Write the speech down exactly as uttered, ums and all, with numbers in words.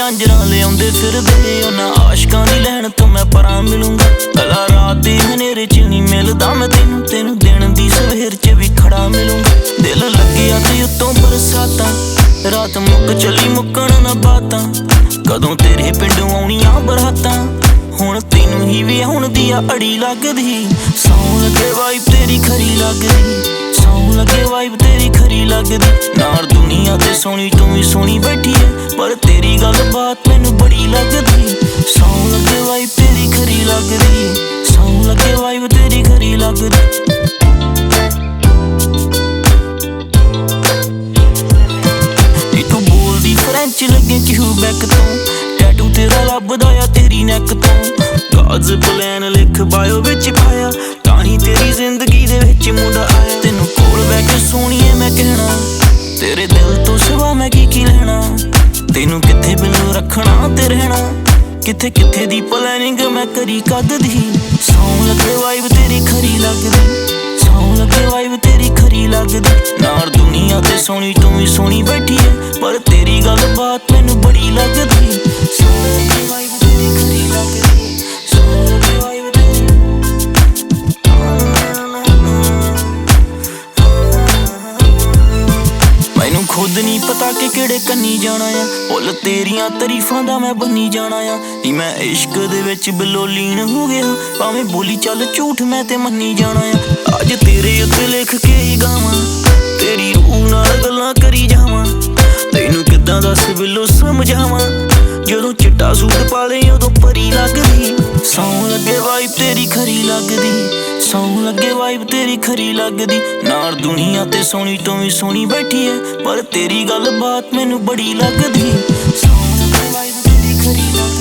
झांजरां लियाउंदे फिरदे उन्हां आशकां दी लैन तो मैं परां मिलूंगा। भला रात दे हनेरे च नहीं मिलदा मैं तेनू, तेनू दिन दी सवेर च भी खड़ा मिलूंगा। दिल लग्गिया ते उत्तों बरसातां, रात मुक चली मुक्कण ना बातां, कदों तेरे पिंडों आउणियां बरातां, हुण तैनू ही विआउण दी आ अड़ी लगदी। सौं लगे वाइब तेरी खरी लगदी, सौं लगे वाइब तेरी खरी लगदी। नाल दुनिया ते सोहणी तू भी सोहणी बैठी है, पर तेरी गल बात मैनू बड़ी लगदी। सौं लगे वाइब तेरी खरी लगदी, सौं लगे वाइब तेरी खरी लगदी। फ्रेंच लगे क्यूबैक तो टैटू तेरा लभदा आ तेरी नैक तो, गाज प्लैन लिख बायो विच पाया, ताही तेरी जिंदगी दे विच मुंडा आया। तेनू कोल बैठ के सोहणीए मैं कहना, तेरे दिल तो सिवा मैं की की लैना। तेनू कित्थे बिल्लो रखना ते रहना, कित्थे कित्थे दी प्लैनिंग मैं करी कद दी। सौं लगे वाइब तेरी खरी लगदी, सौं लगे वाइब तेरी खरी लगदी। नाल दुनिया ते सोहणी तू भी सोहणी बैठी है, पर तेरी गल बात मैनू बड़ी लगदी। सौं लगे वाइब तेरी खरी लगदी, सौं लगे वाइब तेरी। मैनू खुद नहीं पता कि किहड़े कन्नी जाना आ, भुल तेरियां तरीफां दा मैं बनी जाना आ। नी मैं इश्क दे विच बिल्लो लीन हो गया, भावें बोली चल झूठ मैं ते मन्नी जाना आ। अज तेरे उत्ते लिख के ही गावां, तेरी रूह नाल गल्लां करी जावां, तैनू किद्दां दस बिल्लो समझावां। जदों चिट्टा सूट पा ले उदों परी लगदी। सौं लगे वाइब तेरी खरी लगदी, सौं लगे वाइब तेरी खरी लगदी। नाल दुनिया ते सोहणी तू भी सोहणी बैठी है, पर तेरी गल बात मैनू बड़ी लगदी। सौं लगे वाइब तेरी खरी लगदी।